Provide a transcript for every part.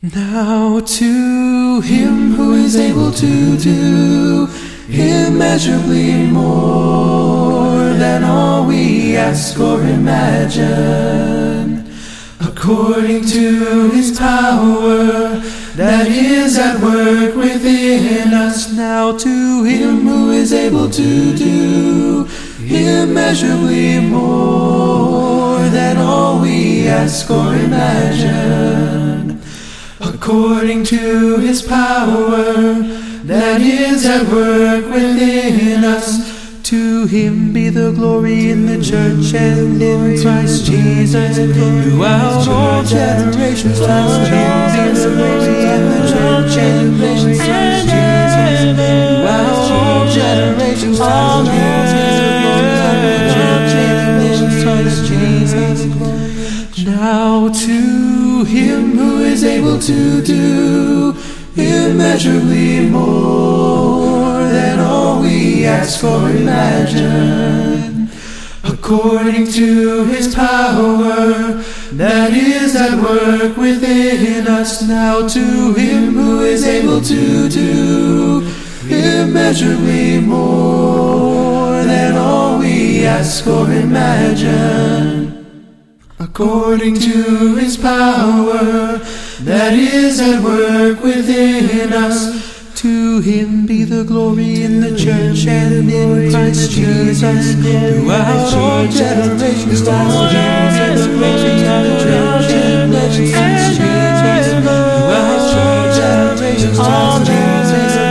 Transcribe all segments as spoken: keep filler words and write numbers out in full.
Now to Him who is able to do immeasurably more than all we ask or imagine, according to His power that is at work within us. Now to Him who is able to do immeasurably more than all we ask or imagine, according to His power that is at work within us. To Him be the glory in the church and in Christ Jesus throughout all generations. To Him be the glory in the church and in Christ Jesus throughout all generations. To Him be the glory in the church and in Christ Jesus. Now to Him who is able to do immeasurably more than all we ask or imagine, according to His power that is at work within us. Now to Him who is able to do immeasurably more than all we ask or imagine, according to His power that is at work within us. To Him be the glory in the church and in Christ Jesus throughout all generations. To Him be the glory in the church and in Christ Jesus throughout all generations. To Him be the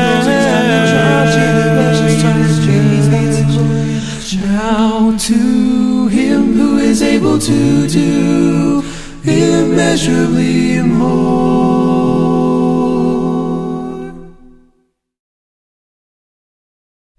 glory in the church and in Christ Jesus. Now to Him who is able to do immeasurably more